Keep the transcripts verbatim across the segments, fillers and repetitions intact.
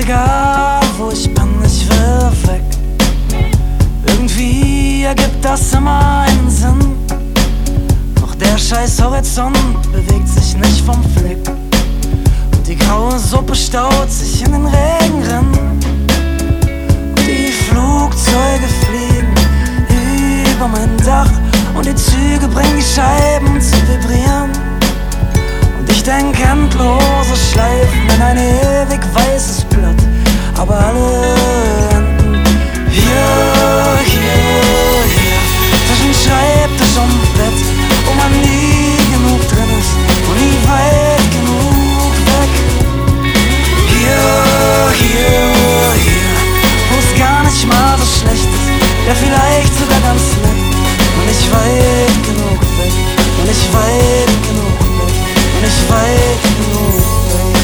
egal, wo ich bin, ich will weg. Irgendwie ergibt das immer einen Sinn. Doch der scheiß Horizont bewegt sich nicht vom Fleck. Und die graue Suppe staut sich in den Regenrinnen. Und die Flugzeuge fliegen über mein Dach. Und die Züge bringen die Scheiben zu vibrieren. Und ich denk endlose Schleifen in ein ewig weißes Blatt. Aber alle enden hier, hier, hier, zwischen Schreibtisch und Bett, wo man nie genug drin ist und nie weit genug weg. Hier, hier, hier, wo es gar nicht mal so schlecht ist, ja vielleicht sogar ganz nett. Und ich weit genug weg, und ich weit genug weg, und ich weit genug weg.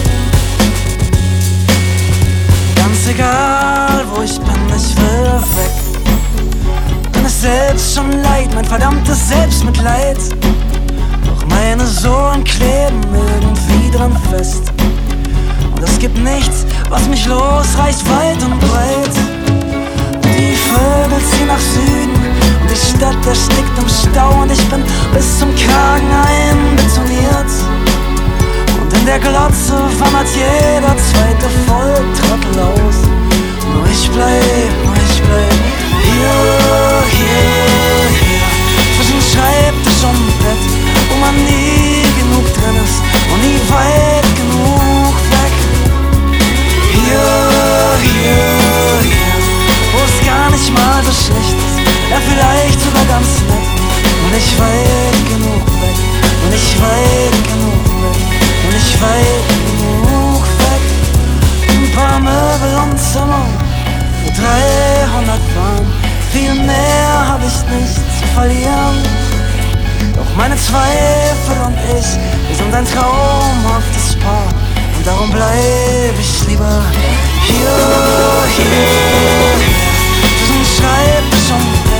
Ganz egal, wo ich bin, ich will weg. Bin es selbst schon leid, mein verdammtes Selbstmitleid. Doch meine Sohlen kleben irgendwie dran fest. Und es gibt nichts, was mich losreißt weit und breit. Die Vögel ziehen nach Süden und die Stadt erstickt im Stau. Und ich bin bis zum Kragen einbetoniert. Und in der Glotze wandert jeder zweite Volltrottel aus. Nur ich bleib, nur ich bleib hier, hier, hier, zwischen Schreibtisch und Bett, wo man nie genug drin ist und nie weit genug weg. Hier, hier, hier, wo es gar nicht mal so schlecht ist, ja vielleicht sogar ganz nett. Und ich weit genug weg, und ich weit genug weg, und ich weit genug weg. Ein paar Möbel und Zimmer für dreihundert Bahn, viel mehr hab ich nicht zu verlieren. Doch meine Zweifel und ich, wir sind ein traumhaftes Paar. Und darum bleib ich lieber hier, hier, hier, zwischen Schreibtisch und